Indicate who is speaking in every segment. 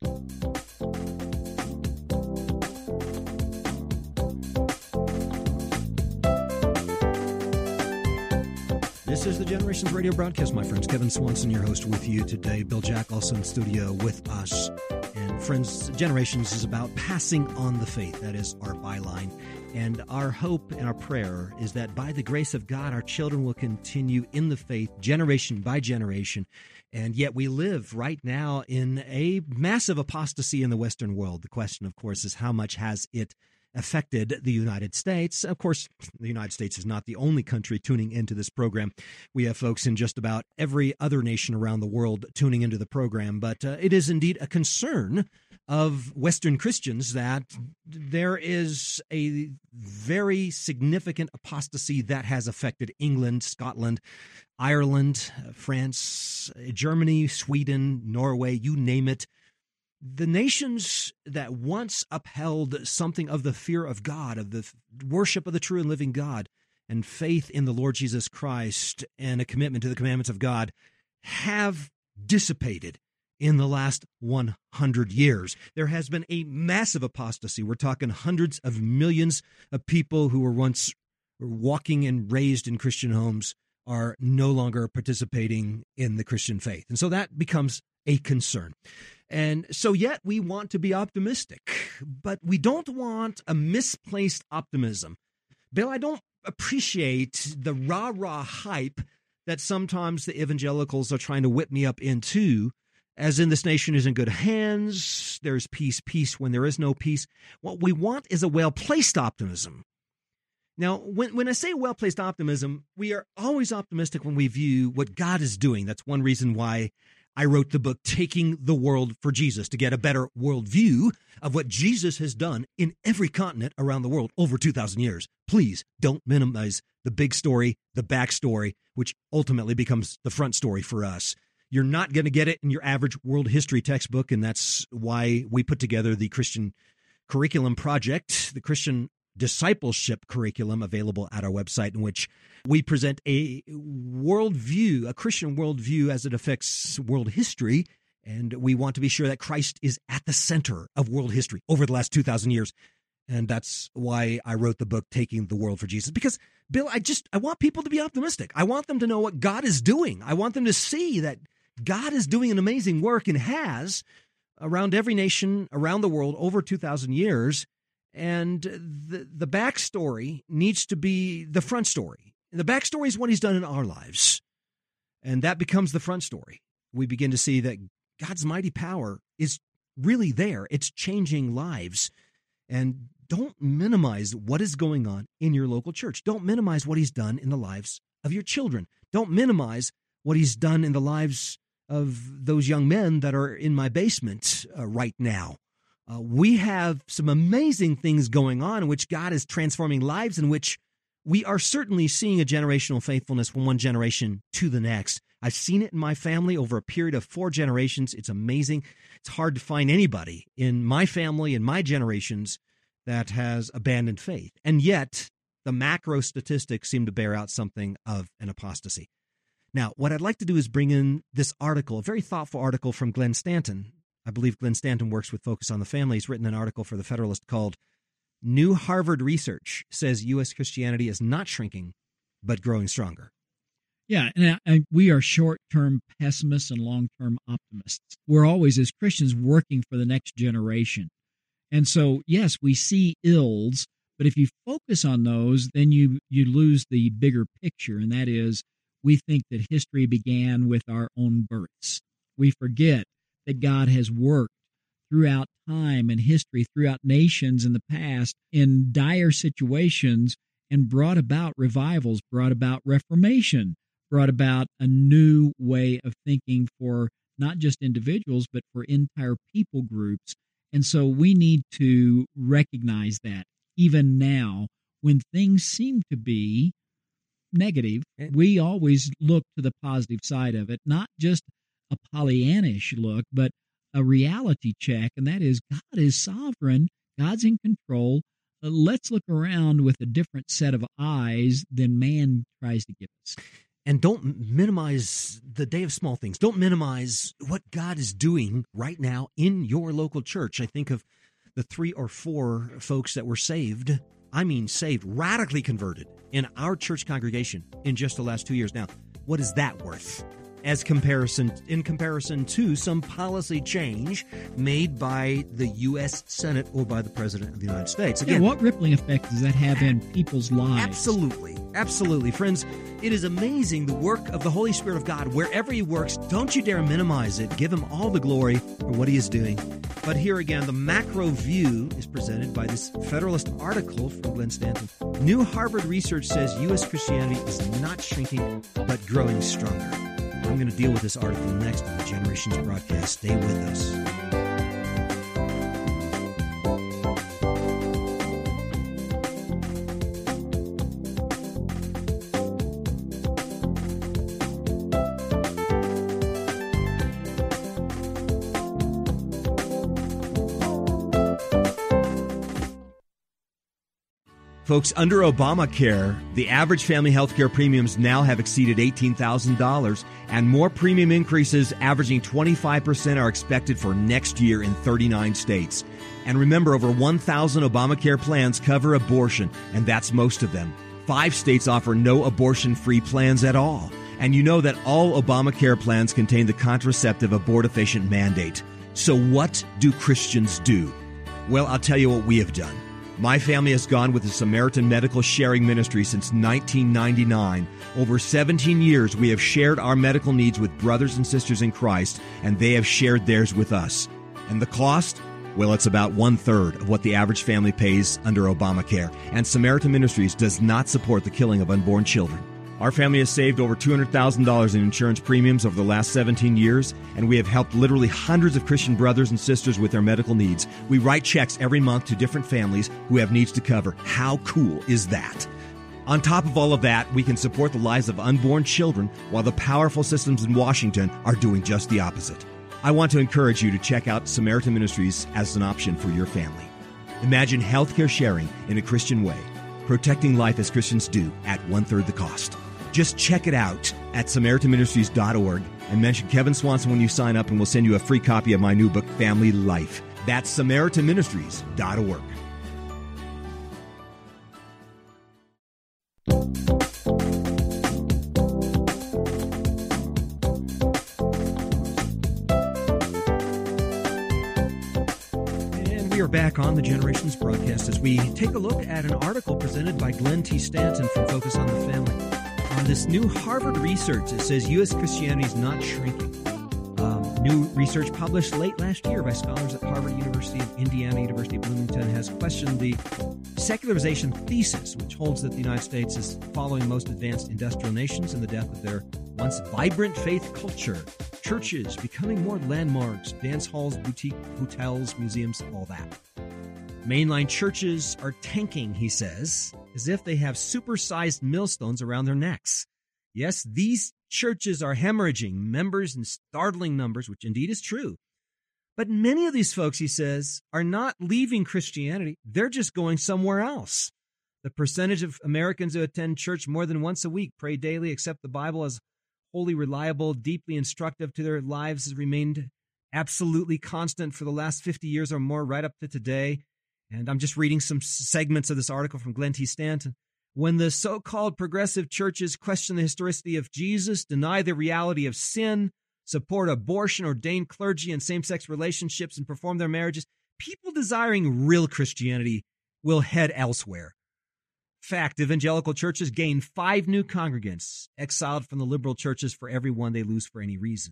Speaker 1: This is the Generations Radio broadcast, my friends. Kevin Swanson, your host, with you today. Bill Jack also in studio with us. And friends, Generations is about passing on the faith. That is our byline. And our hope and our prayer is that by the grace of God, our children will continue in the faith generation by generation. And yet we live right now in a massive apostasy in the Western world. The question, of course, is how much has it affected the United States? Of course, the United States is not the only country tuning into this program. We have folks in just about every other nation around the world tuning into the program, but it is indeed a concern of Western Christians that there is a very significant apostasy that has affected England, Scotland, Ireland, France, Germany, Sweden, Norway, you name it. The nations that once upheld something of the fear of God, of the worship of the true and living God, and faith in the Lord Jesus Christ, and a commitment to the commandments of God, have dissipated in the last 100 years. There has been a massive apostasy. We're talking hundreds of millions of people who were once walking and raised in Christian homes are no longer participating in the Christian faith. And so that becomes a concern. And so yet we want to be optimistic, but we don't want a misplaced optimism. Bill, I don't appreciate the rah-rah hype that sometimes the evangelicals are trying to whip me up into, as in this nation is in good hands, there's peace when there is no peace. What we want is a well-placed optimism. Now, when I say well-placed optimism, we are always optimistic when we view what God is doing. That's one reason why I wrote the book, Taking the World for Jesus, to get a better worldview of what Jesus has done in every continent around the world over 2,000 years. Please don't minimize the big story, the backstory, which ultimately becomes the front story for us. You're not going to get it in your average world history textbook, and that's why we put together the Christian Curriculum Project, the Christian Discipleship Curriculum, available at our website, in which we present a worldview, a Christian worldview as it affects world history, and we want to be sure that Christ is at the center of world history over the last 2,000 years. And that's why I wrote the book, Taking the World for Jesus. Because, Bill, I want people to be optimistic. I want them to know what God is doing. I want them to see that God is doing an amazing work and has around every nation around the world over 2,000 years. And the backstory needs to be the front story. The backstory is what he's done in our lives. And that becomes the front story. We begin to see that God's mighty power is really there. It's changing lives. And don't minimize what is going on in your local church. Don't minimize what he's done in the lives of your children. Don't minimize what he's done in the lives of those young men that are in my basement right now. We have some amazing things going on in which God is transforming lives, in which we are certainly seeing a generational faithfulness from one generation to the next. I've seen it in my family over a period of 4 generations. It's amazing. It's hard to find anybody in my family and my generations that has abandoned faith. And yet, the macro statistics seem to bear out something of an apostasy. Now, what I'd like to do is bring in this article, a very thoughtful article from Glenn Stanton. I believe Glenn Stanton works with Focus on the Family. He's written an article for The Federalist called New Harvard Research Says U.S. Christianity is Not Shrinking, but Growing Stronger.
Speaker 2: Yeah, and we are short-term pessimists and long-term optimists. We're always, as Christians, working for the next generation. And so, yes, we see ills, but if you focus on those, then you lose the bigger picture, and that is, we think that history began with our own births. We forget that God has worked throughout time and history, throughout nations in the past, in dire situations, and brought about revivals, brought about reformation, brought about a new way of thinking for not just individuals, but for entire people groups. And so we need to recognize that even now, when things seem to be negative, we always look to the positive side of it, not just a Pollyannish look, but a reality check, and that is God is sovereign, God's in control. Let's look around with a different set of eyes than man tries to give us.
Speaker 1: And don't minimize the day of small things. Don't minimize what God is doing right now in your local church. I think of the 3 or 4 folks that were saved. I mean saved, radically converted in our church congregation in just the last 2 years. Now, what is that worth? In comparison to some policy change made by the U.S. Senate or by the President of the United States.
Speaker 2: Again, what rippling effect does that have in people's lives?
Speaker 1: Absolutely. Friends, it is amazing the work of the Holy Spirit of God. Wherever He works, don't you dare minimize it. Give Him all the glory for what He is doing. But here again, the macro view is presented by this Federalist article from Glenn Stanton. New Harvard research says U.S. Christianity is not shrinking, but growing stronger. I'm going to deal with this article next on the Generations broadcast. Stay with us. Folks, under Obamacare, the average family health care premiums now have exceeded $18,000, and more premium increases averaging 25% are expected for next year in 39 states. And remember, over 1,000 Obamacare plans cover abortion, and that's most of them. 5 states offer no abortion-free plans at all. And you know that all Obamacare plans contain the contraceptive abortifacient mandate. So what do Christians do? Well, I'll tell you what we have done. My family has gone with the Samaritan Medical Sharing Ministry since 1999. Over 17 years, we have shared our medical needs with brothers and sisters in Christ, and they have shared theirs with us. And the cost? Well, it's about 1/3 of what the average family pays under Obamacare. And Samaritan Ministries does not support the killing of unborn children. Our family has saved over $200,000 in insurance premiums over the last 17 years, and we have helped literally hundreds of Christian brothers and sisters with their medical needs. We write checks every month to different families who have needs to cover. How cool is that? On top of all of that, we can support the lives of unborn children while the powerful systems in Washington are doing just the opposite. I want to encourage you to check out Samaritan Ministries as an option for your family. Imagine healthcare sharing in a Christian way, protecting life as Christians do at 1/3 the cost. Just check it out at SamaritanMinistries.org and mention Kevin Swanson when you sign up, and we'll send you a free copy of my new book, Family Life. That's SamaritanMinistries.org. And we are back on the Generations broadcast as we take a look at an article presented by Glenn T. Stanton from Focus on the Family. On this new Harvard research that says U.S. Christianity is not shrinking. New research published late last year by scholars at Harvard, University of Indiana, University of Bloomington has questioned the secularization thesis, which holds that the United States is following most advanced industrial nations in the death of their once vibrant faith culture. Churches becoming more landmarks, dance halls, boutique hotels, museums, all that. Mainline churches are tanking, he says, as if they have supersized millstones around their necks. Yes, these churches are hemorrhaging members in startling numbers, which indeed is true. But many of these folks, he says, are not leaving Christianity. They're just going somewhere else. The percentage of Americans who attend church more than once a week, pray daily, accept the Bible as wholly reliable, deeply instructive to their lives has remained absolutely constant for the last 50 years or more, right up to today. And I'm just reading some segments of this article from Glenn T. Stanton. When the so-called progressive churches question the historicity of Jesus, deny the reality of sin, support abortion, ordain clergy and same-sex relationships, and perform their marriages, people desiring real Christianity will head elsewhere. Fact, evangelical churches gain 5 new congregants, exiled from the liberal churches for every one they lose for any reason.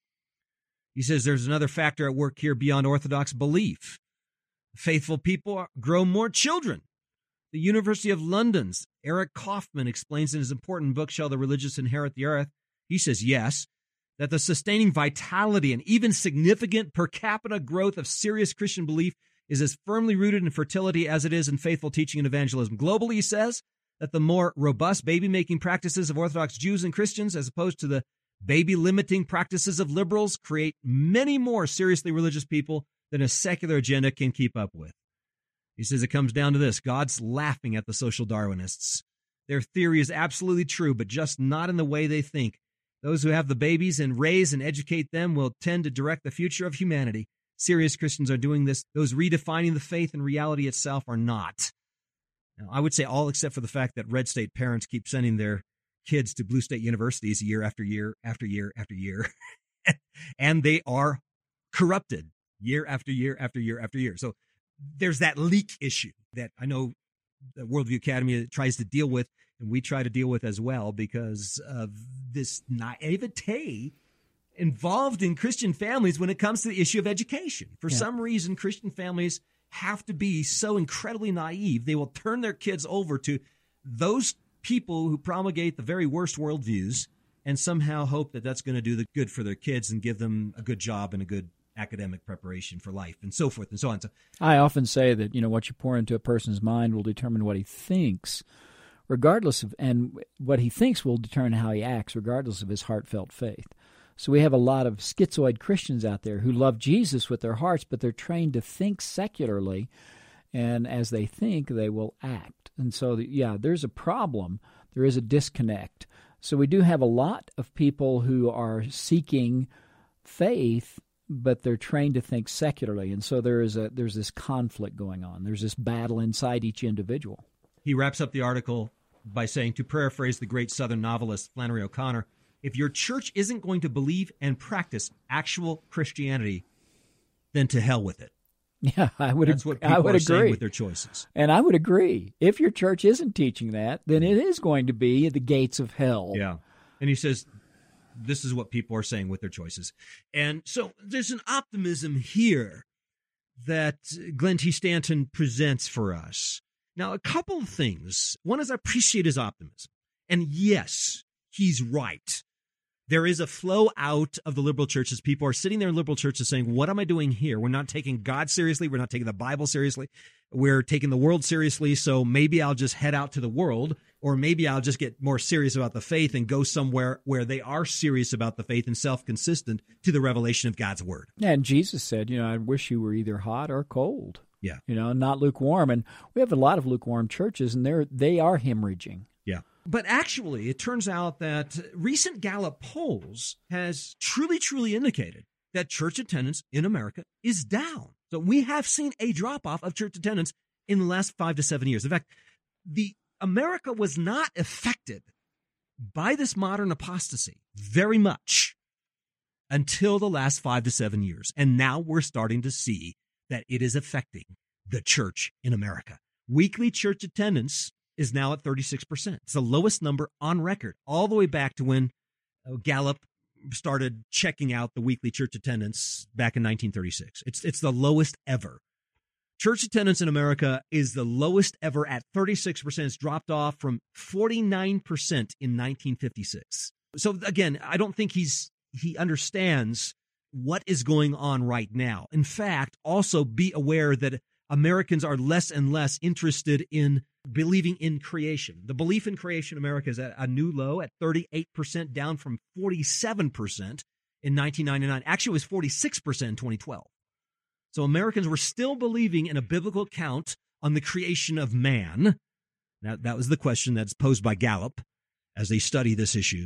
Speaker 1: He says there's another factor at work here beyond Orthodox belief. Faithful people grow more children. The University of London's Eric Kaufman explains in his important book, Shall the Religious Inherit the Earth? He says, yes, that the sustaining vitality and even significant per capita growth of serious Christian belief is as firmly rooted in fertility as it is in faithful teaching and evangelism. Globally, he says that the more robust baby-making practices of Orthodox Jews and Christians, as opposed to the baby-limiting practices of liberals, create many more seriously religious people than a secular agenda can keep up with. He says it comes down to this. God's laughing at the social Darwinists. Their theory is absolutely true, but just not in the way they think. Those who have the babies and raise and educate them will tend to direct the future of humanity. Serious Christians are doing this. Those redefining the faith and reality itself are not. Now, I would say all except for the fact that red state parents keep sending their kids to blue state universities year after year after year after year. And they are corrupted year after year after year after year. So there's that leak issue that I know the Worldview Academy tries to deal with, and we try to deal with as well, because of this naivete involved in Christian families when it comes to the issue of education. For some reason, Christian families have to be so incredibly naive, they will turn their kids over to those people who promulgate the very worst worldviews and somehow hope that that's going to do the good for their kids and give them a good job and a good academic preparation for life and so forth and so on. So
Speaker 2: I often say that, what you pour into a person's mind will determine what he thinks, regardless of, and what he thinks will determine how he acts, regardless of his heartfelt faith. So we have a lot of schizoid Christians out there who love Jesus with their hearts, but they're trained to think secularly, and as they think, they will act. And so, there's a problem. There is a disconnect. So we do have a lot of people who are seeking faith, but they're trained to think secularly. And so there's this conflict going on. There's this battle inside each individual.
Speaker 1: He wraps up the article by saying, to paraphrase the great Southern novelist Flannery O'Connor, if your church isn't going to believe and practice actual Christianity, then to hell with it.
Speaker 2: Yeah,
Speaker 1: That's what people are saying with their choices.
Speaker 2: And I would agree. If your church isn't teaching that, then it is going to be the gates of hell.
Speaker 1: Yeah. And he says, this is what people are saying with their choices. And so there's an optimism here that Glenn T. Stanton presents for us. Now, a couple of things. One is I appreciate his optimism. And yes, he's right. There is a flow out of the liberal churches. People are sitting there in liberal churches saying, what am I doing here? We're not taking God seriously. We're not taking the Bible seriously. We're taking the world seriously. So maybe I'll just head out to the world, or maybe I'll just get more serious about the faith and go somewhere where they are serious about the faith and self-consistent to the revelation of God's word.
Speaker 2: Yeah, and Jesus said, I wish you were either hot or cold.
Speaker 1: Yeah.
Speaker 2: Not lukewarm. And we have a lot of lukewarm churches, and they are hemorrhaging.
Speaker 1: Yeah. But actually, it turns out that recent Gallup polls has truly, truly indicated that church attendance in America is down. So we have seen a drop-off of church attendance in the last 5 to 7 years. In fact, America was not affected by this modern apostasy very much until the last 5 to 7 years. And now we're starting to see that it is affecting the church in America. Weekly church attendance is now at 36%. It's the lowest number on record, all the way back to when Gallup started checking out the weekly church attendance back in 1936. It's the lowest ever. Church attendance in America is the lowest ever at 36%. It's dropped off from 49% in 1956. So again, I don't think he understands what is going on right now. In fact, also be aware that Americans are less and less interested in believing in creation. The belief in creation in America is at a new low at 38%, down from 47% in 1999. Actually, it was 46% in 2012. So Americans were still believing in a biblical account on the creation of man. Now, that was the question that's posed by Gallup as they study this issue.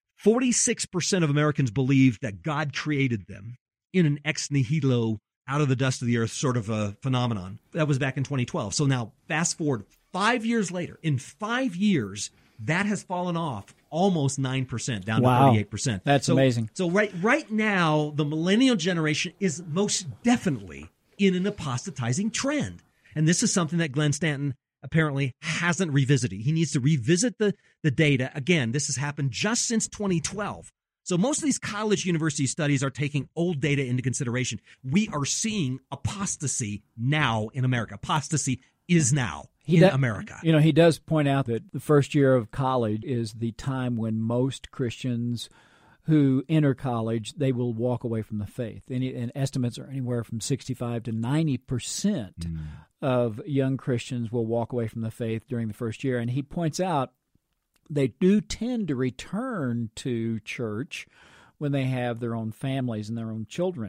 Speaker 1: 46% of Americans believe that God created them in an ex nihilo, out of the dust of the earth sort of a phenomenon. That was back in 2012. So now fast forward 5 years later. In 5 years, that has fallen off almost 9%, down to 38%.
Speaker 2: That's amazing.
Speaker 1: So right now, the millennial generation is most definitely in an apostatizing trend. And this is something that Glenn Stanton apparently hasn't revisited. He needs to revisit the data. Again, this has happened just since 2012. So most of these college university studies are taking old data into consideration. We are seeing apostasy now in America. Apostasy is now in America.
Speaker 2: He does point out that the first year of college is the time when most Christians who enter college, they will walk away from the faith. And estimates are anywhere from 65 to 90% of young Christians will walk away from the faith during the first year. And he points out they do tend to return to church when they have their own families and their own children.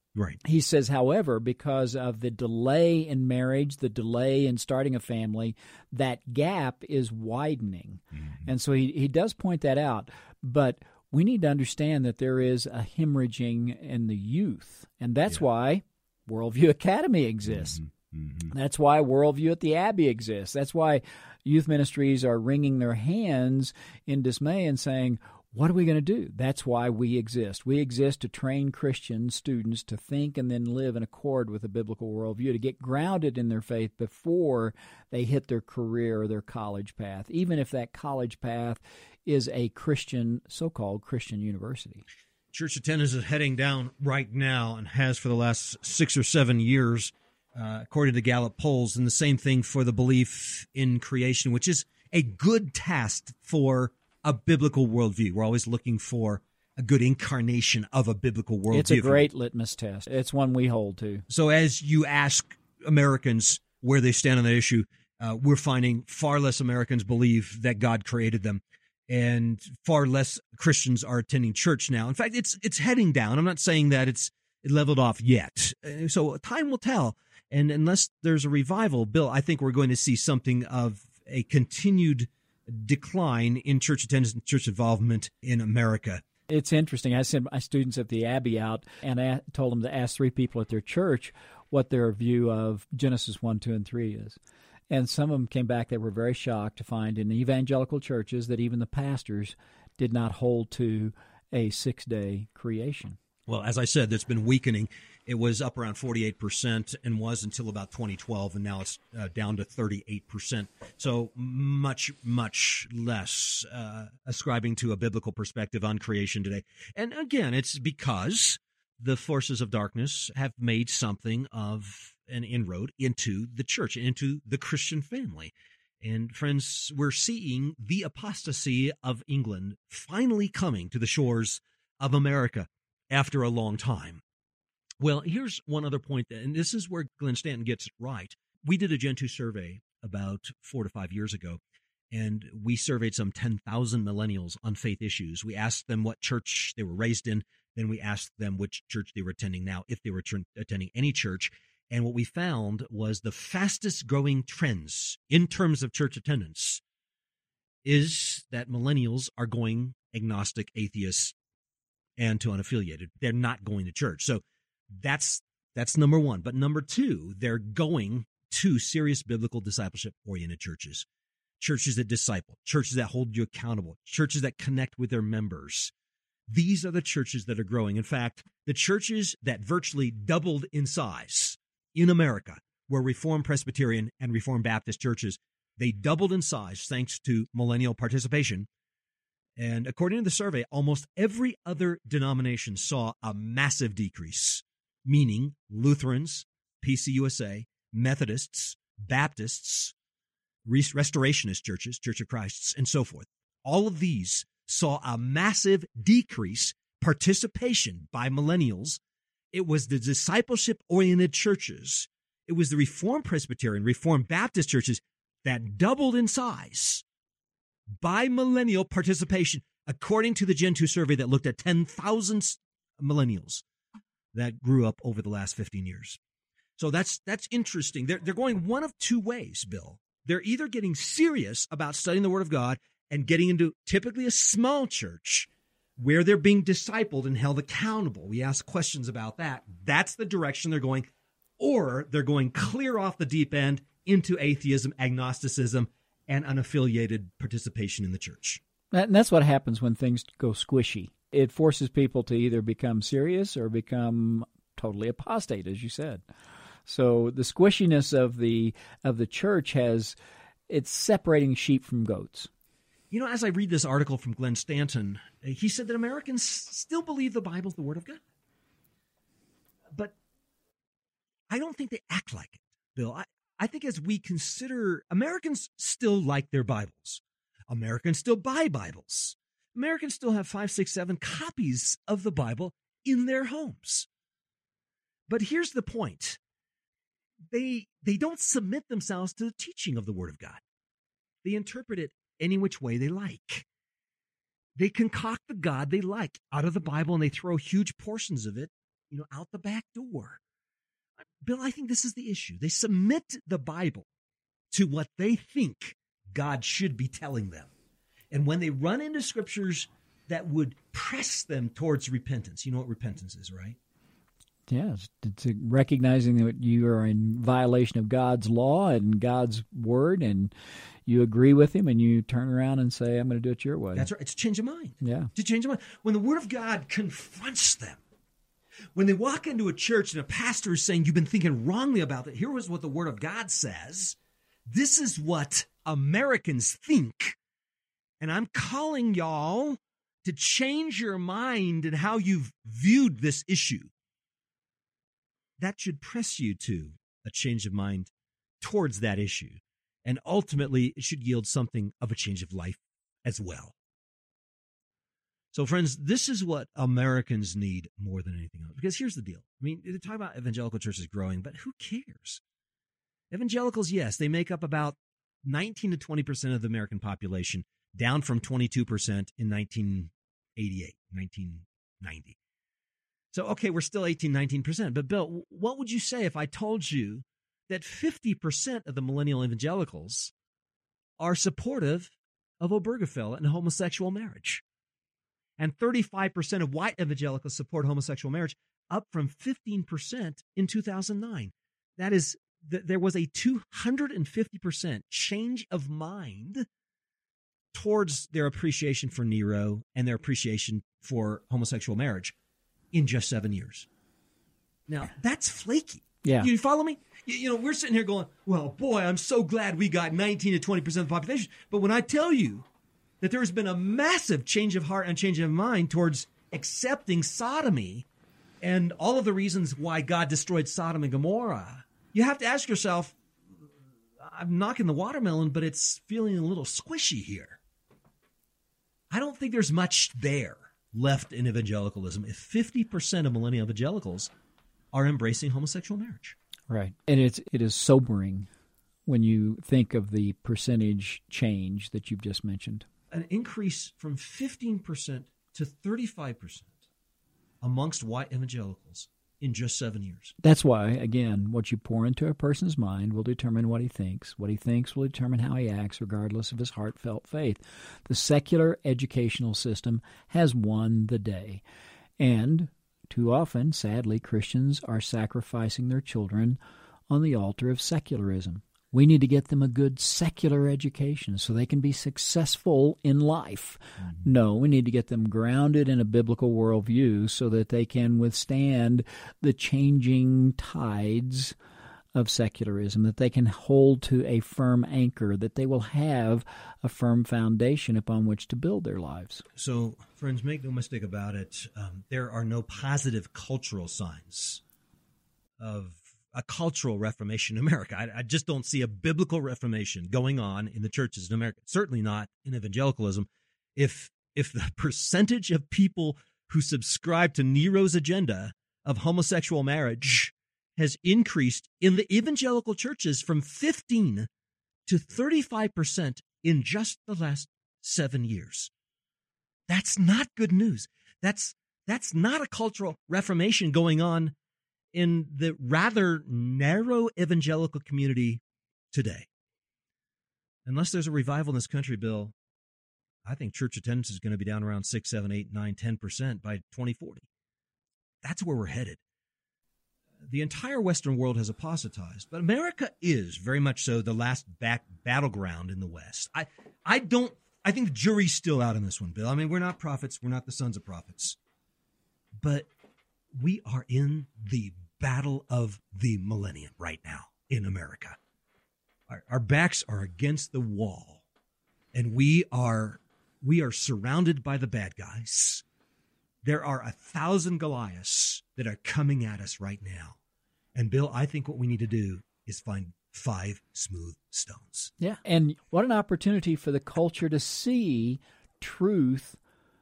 Speaker 1: Right.
Speaker 2: He says, however, because of the delay in marriage, the delay in starting a family, that gap is widening. Mm-hmm. And so he does point that out. But we need to understand that there is a hemorrhaging in the youth. And that's why Worldview Academy exists. Mm-hmm. Mm-hmm. That's why Worldview at the Abbey exists. That's why youth ministries are wringing their hands in dismay and saying, what are we going to do? That's why we exist. We exist to train Christian students to think and then live in accord with a biblical worldview, to get grounded in their faith before they hit their career or their college path, even if that college path is a Christian, so-called Christian university.
Speaker 1: Church attendance is heading down right now and has for the last 6 or 7 years, according to Gallup polls, and the same thing for the belief in creation, which is a good test for a biblical worldview. We're always looking for a good incarnation of a biblical worldview.
Speaker 2: It's a great litmus test. It's one we hold to.
Speaker 1: So as you ask Americans where they stand on the issue, we're finding far less Americans believe that God created them, and far less Christians are attending church now. In fact, it's heading down. I'm not saying that it leveled off yet. So time will tell. And unless there's a revival, Bill, I think we're going to see something of a continued decline in church attendance and church involvement in America.
Speaker 2: It's interesting. I sent my students at the Abbey out, and I told them to ask 3 people at their church what their view of Genesis 1, 2, and 3 is. And some of them came back, they were very shocked to find in evangelical churches that even the pastors did not hold to a 6-day creation.
Speaker 1: Well, as I said, it's been weakening. It was up around 48% and was until about 2012, and now it's down to 38%. So much, much less ascribing to a biblical perspective on creation today. And again, it's because the forces of darkness have made something of an inroad into the church, into the Christian family. And friends, we're seeing the apostasy of England finally coming to the shores of America after a long time. Well, here's one other point, and this is where Glenn Stanton gets it right. We did a Gen 2 survey about 4 to 5 years ago, and we surveyed some 10,000 millennials on faith issues. We asked them what church they were raised in, then we asked them which church they were attending now, if they were attending any church. And what we found was the fastest growing trends in terms of church attendance is that millennials are going agnostic, atheist, and to unaffiliated. They're not going to church. So that's number one. But number two, they're going to serious biblical discipleship-oriented churches, churches that disciple, churches that hold you accountable, churches that connect with their members. These are the churches that are growing. In fact, the churches that virtually doubled in size in America were Reformed Presbyterian and Reformed Baptist churches. They doubled in size thanks to millennial participation. And according to the survey, almost every other denomination saw a massive decrease, meaning Lutherans, PCUSA, Methodists, Baptists, Restorationist churches, Church of Christ, and so forth. All of these saw a massive decrease, participation by millennials. It was the discipleship-oriented churches. It was the Reformed Presbyterian, Reformed Baptist churches that doubled in size by millennial participation, according to the Gen 2 survey that looked at 10,000 millennials that grew up over the last 15 years. So that's interesting. They're going one of two ways, Bill. They're either getting serious about studying the Word of God and getting into typically a small church where they're being discipled and held accountable. We ask questions about that. That's the direction they're going. Or they're going clear off the deep end into atheism, agnosticism, and unaffiliated participation in the church.
Speaker 2: And that's what happens when things go squishy. It forces people to either become serious or become totally apostate, as you said. So the squishiness of the church it's separating sheep from goats.
Speaker 1: You know, as I read this article from Glenn Stanton, he said that Americans still believe the Bible is the Word of God. But I don't think they act like it, Bill. I think as we consider, Americans still like their Bibles. Americans still buy Bibles. Americans still have 5, 6, 7 copies of the Bible in their homes. But here's the point. They don't submit themselves to the teaching of the Word of God. They interpret it any which way they like. They concoct the God they like out of the Bible, and they throw huge portions of it out the back door. Bill, I think this is the issue. They submit the Bible to what they think God should be telling them. And when they run into scriptures that would press them towards repentance, you know what repentance is, right?
Speaker 2: Yes, it's recognizing that you are in violation of God's law and God's word, and you agree with him, and you turn around and say, I'm going to do it your way.
Speaker 1: That's right. It's a change of mind.
Speaker 2: Yeah.
Speaker 1: It's a change of mind. When the Word of God confronts them, when they walk into a church and a pastor is saying, you've been thinking wrongly about it, here is what the Word of God says. This is what Americans think. And I'm calling y'all to change your mind and how you've viewed this issue. That should press you to a change of mind towards that issue. And ultimately, it should yield something of a change of life as well. So, friends, this is what Americans need more than anything else. Because here's the deal. I mean, they talk about evangelical churches growing, but who cares? Evangelicals, yes, they make up about 19 to 20% of the American population, down from 22% in 1988, 1990. So, okay, we're still 18, 19%. But, Bill, what would you say if I told you that 50% of the millennial evangelicals are supportive of Obergefell and homosexual marriage? And 35% of white evangelicals support homosexual marriage, up from 15% in 2009. That is, there was a 250% change of mind towards their appreciation for Nero and their appreciation for homosexual marriage in just 7 years. Now, that's flaky.
Speaker 2: Yeah.
Speaker 1: You follow me? We're sitting here going, well, boy, I'm so glad we got 19 to 20% of the population. But when I tell you that there's been a massive change of heart and change of mind towards accepting sodomy and all of the reasons why God destroyed Sodom and Gomorrah, you have to ask yourself, I'm knocking the watermelon, but it's feeling a little squishy here. I don't think there's much there left in evangelicalism if 50% of millennial evangelicals are embracing homosexual marriage.
Speaker 2: Right. And it is sobering when you think of the percentage change that you've just mentioned.
Speaker 1: An increase from 15% to 35% amongst white evangelicals in just 7 years.
Speaker 2: That's why, again, what you pour into a person's mind will determine what he thinks. What he thinks will determine how he acts, regardless of his heartfelt faith. The secular educational system has won the day. And too often, sadly, Christians are sacrificing their children on the altar of secularism. We need to get them a good secular education so they can be successful in life. Mm-hmm. No, we need to get them grounded in a biblical worldview so that they can withstand the changing tides of secularism, that they can hold to a firm anchor, that they will have a firm foundation upon which to build their lives.
Speaker 1: So, friends, make no mistake about it, there are no positive cultural signs of a cultural reformation in America. I just don't see a biblical reformation going on in the churches in America. Certainly not in evangelicalism. If the percentage of people who subscribe to Nero's agenda of homosexual marriage has increased in the evangelical churches from 15 to 35% in just the last 7 years. That's not good news. That's not a cultural reformation going on in the rather narrow evangelical community today. Unless there's a revival in this country, Bill, I think church attendance is going to be down around 6, 7, 8, 9, 10% by 2040. That's where we're headed. The entire Western world has apostatized, but America is very much so the last battleground in the West. I think the jury's still out on this one, Bill. I mean, we're not prophets. We're not the sons of prophets. But we are in the battle of the millennium right now in America. Our backs are against the wall, and we are surrounded by the bad guys. There are 1,000 Goliaths that are coming at us right now. And Bill, I think what we need to do is find 5 smooth stones.
Speaker 2: Yeah, and what an opportunity for the culture to see truth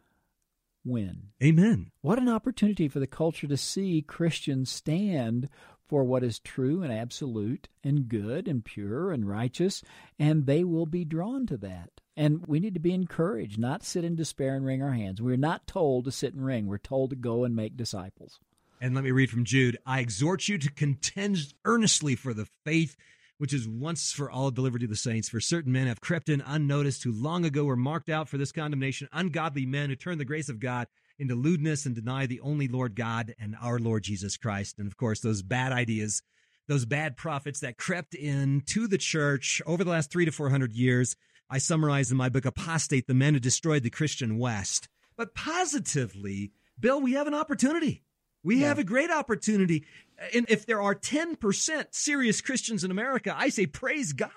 Speaker 2: win.
Speaker 1: Amen.
Speaker 2: What an opportunity for the culture to see Christians stand for what is true and absolute and good and pure and righteous, and they will be drawn to that. And we need to be encouraged, not sit in despair and wring our hands. We're not told to sit and wring. We're told to go and make disciples.
Speaker 1: And let me read from Jude. I exhort you to contend earnestly for the faith which is once for all delivered to the saints. For certain men have crept in unnoticed, who long ago were marked out for this condemnation, ungodly men who turn the grace of God into lewdness and deny the only Lord God and our Lord Jesus Christ. And of course, those bad ideas, those bad prophets that crept in to the church over the last 300 to 400 years, I summarize in my book, Apostate, the men who destroyed the Christian West. But positively, Bill, we have an opportunity. We have a great opportunity. And if there are 10% serious Christians in America, I say praise God.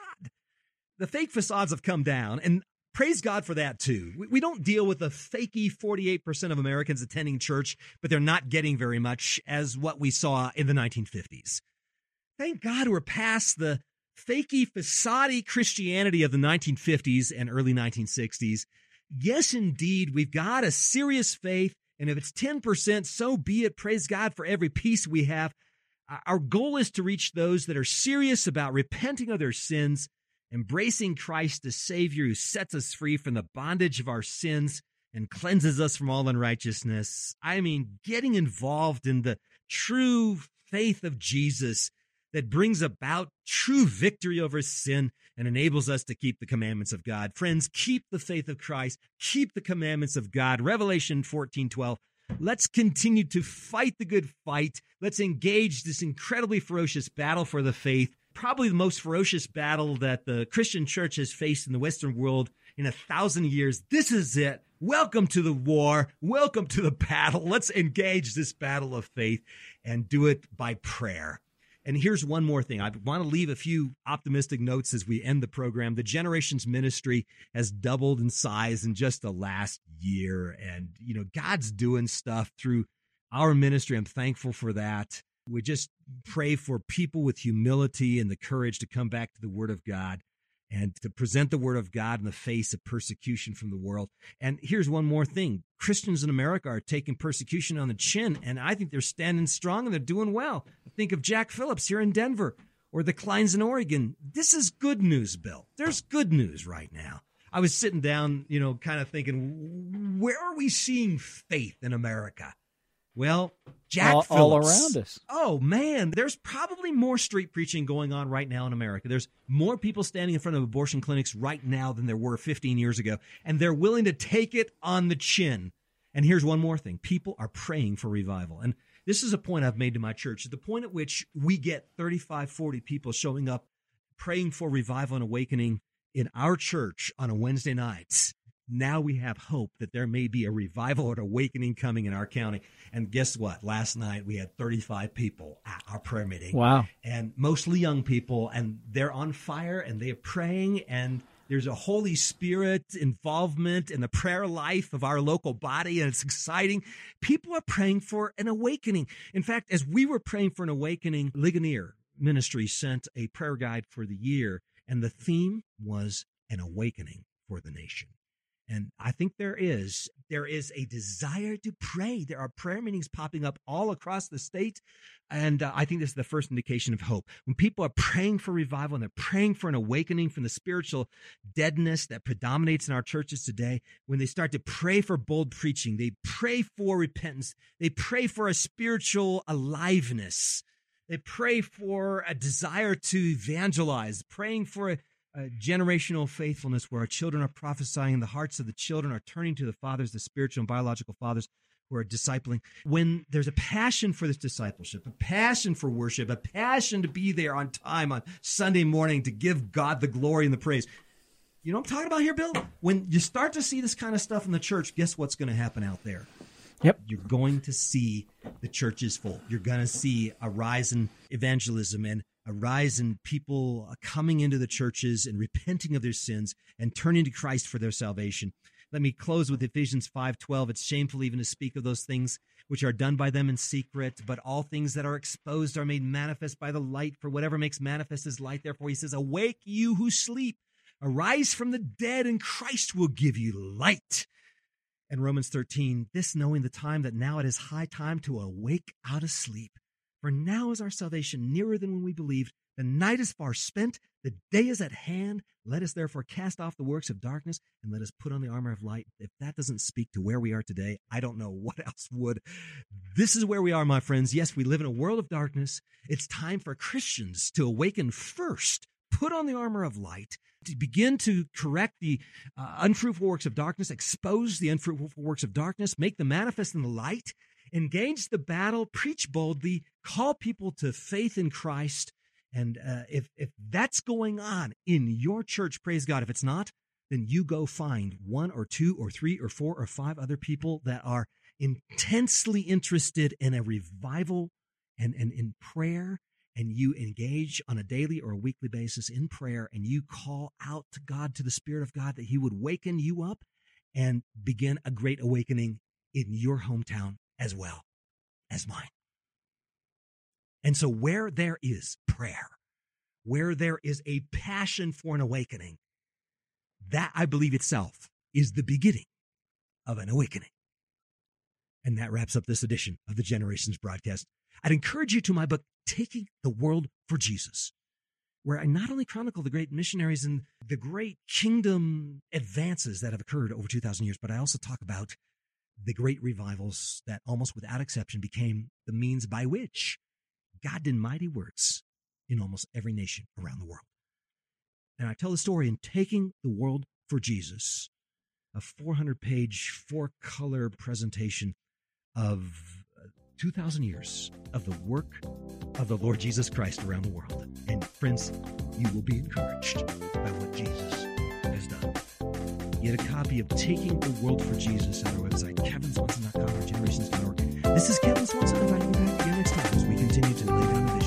Speaker 1: The fake facades have come down, and praise God for that too. We don't deal with the fakey 48% of Americans attending church, but they're not getting very much, as what we saw in the 1950s. Thank God we're past the fakey facade Christianity of the 1950s and early 1960s. Yes, indeed, we've got a serious faith. And if it's 10%, so be it. Praise God for every piece we have. Our goal is to reach those that are serious about repenting of their sins, embracing Christ as Savior who sets us free from the bondage of our sins and cleanses us from all unrighteousness. I mean, getting involved in the true faith of Jesus that brings about true victory over sin and enables us to keep the commandments of God. Friends, keep the faith of Christ, keep the commandments of God. Revelation 14:12. Let's continue to fight the good fight. Let's engage this incredibly ferocious battle for the faith, probably the most ferocious battle that the Christian church has faced in the Western world in 1,000 years. This is it. Welcome to the war. Welcome to the battle. Let's engage this battle of faith and do it by prayer. And here's one more thing. I want to leave a few optimistic notes as we end the program. The Generations Ministry has doubled in size in just the last year. And, God's doing stuff through our ministry. I'm thankful for that. We just pray for people with humility and the courage to come back to the Word of God and to present the Word of God in the face of persecution from the world. And here's one more thing. Christians in America are taking persecution on the chin, and I think they're standing strong and they're doing well. Think of Jack Phillips here in Denver or the Kleins in Oregon. This is good news, Bill. There's good news right now. I was sitting down, kind of thinking, where are we seeing faith in America? Well, Jack Phillips.
Speaker 3: All around us.
Speaker 1: Oh, man, there's probably more street preaching going on right now in America. There's more people standing in front of abortion clinics right now than there were 15 years ago, and they're willing to take it on the chin. And here's one more thing. People are praying for revival. And this is a point I've made to my church. The point at which we get 35, 40 people showing up praying for revival and awakening in our church on a Wednesday night. Now we have hope that there may be a revival or an awakening coming in our county. And guess what? Last night we had 35 people at our prayer meeting.
Speaker 3: Wow.
Speaker 1: And mostly young people, and they're on fire and they're praying, and there's a Holy Spirit involvement in the prayer life of our local body, and it's exciting. People are praying for an awakening. In fact, as we were praying for an awakening, Ligonier Ministry sent a prayer guide for the year, and the theme was an awakening for the nation. And I think there is a desire to pray. There are prayer meetings popping up all across the state. And I think this is the first indication of hope. When people are praying for revival and they're praying for an awakening from the spiritual deadness that predominates in our churches today, when they start to pray for bold preaching, they pray for repentance, they pray for a spiritual aliveness, they pray for a desire to evangelize, praying for a generational faithfulness where our children are prophesying and the hearts of the children are turning to the fathers, the spiritual and biological fathers who are discipling. When there's a passion for this discipleship, a passion for worship, a passion to be there on time on Sunday morning to give God the glory and the praise. You know what I'm talking about here, Bill? When you start to see this kind of stuff in the church, guess what's going to happen out there?
Speaker 3: Yep.
Speaker 1: You're going to see the churches full. You're going to see a rise in evangelism and a rise in people coming into the churches and repenting of their sins and turning to Christ for their salvation. Let me close with Ephesians 5:12. It's shameful even to speak of those things which are done by them in secret, but all things that are exposed are made manifest by the light. For whatever makes manifest is light. Therefore, he says, awake you who sleep, arise from the dead, and Christ will give you light. And Romans 13, this knowing the time that now it is high time to awake out of sleep. For now is our salvation nearer than when we believed. The night is far spent. The day is at hand. Let us therefore cast off the works of darkness and let us put on the armor of light. If that doesn't speak to where we are today, I don't know what else would. This is where we are, my friends. Yes, we live in a world of darkness. It's time for Christians to awaken first, put on the armor of light, to begin to correct the unfruitful works of darkness, expose the unfruitful works of darkness, make them manifest in the light, engage the battle, preach boldly, call people to faith in Christ. And if that's going on in your church, praise God. If it's not, then you go find one or two or three or four or five other people that are intensely interested in a revival and in prayer, and you engage on a daily or a weekly basis in prayer, and you call out to God, to the Spirit of God, that he would waken you up and begin a great awakening in your hometown as well as mine. And so where there is prayer, where there is a passion for an awakening, that, I believe itself, is the beginning of an awakening. And that wraps up this edition of the Generations broadcast. I'd encourage you to my book, Taking the World for Jesus, where I not only chronicle the great missionaries and the great kingdom advances that have occurred over 2,000 years, but I also talk about the great revivals that almost without exception became the means by which God did mighty works in almost every nation around the world. And I tell the story in Taking the World for Jesus, a 400-page, 4-color presentation of 2,000 years of the work of the Lord Jesus Christ around the world. And friends, you will be encouraged by what Jesus has done. Get a copy of Taking the World for Jesus at our website, kevinswanson.com or generations.org. This is Kevin Swanson inviting you back again next time as we continue to lay down the